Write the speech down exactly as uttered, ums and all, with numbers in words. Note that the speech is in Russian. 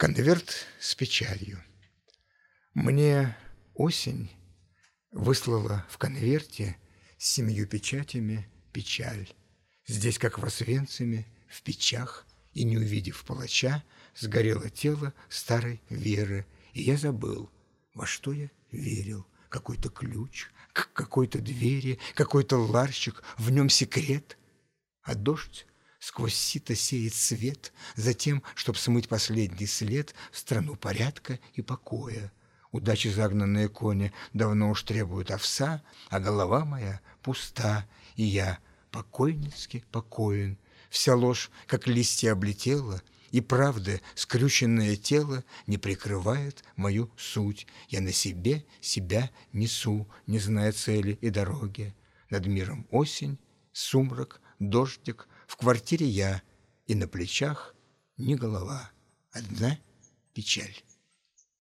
Конверт с печалью. Мне осень выслала в конверте с семью печатями печаль. Здесь, как в Освенциме, в печах, и не увидев палача, сгорело тело старой Веры, и я забыл, во что я верил. Какой-то ключ к какой-то двери, какой-то ларчик, в нем секрет. А дождь сквозь сито сеет свет, затем, чтоб смыть последний след в страну порядка и покоя. Удачи загнанные кони давно уж требуют овса, а голова моя пуста, и я покойницки покоен. Вся ложь, как листья, облетела, и правда скрюченное тело не прикрывает мою суть. Я на себе себя несу, не зная цели и дороги. Над миром осень, сумрак, дождик, в квартире я, и на плечах не голова, одна печаль.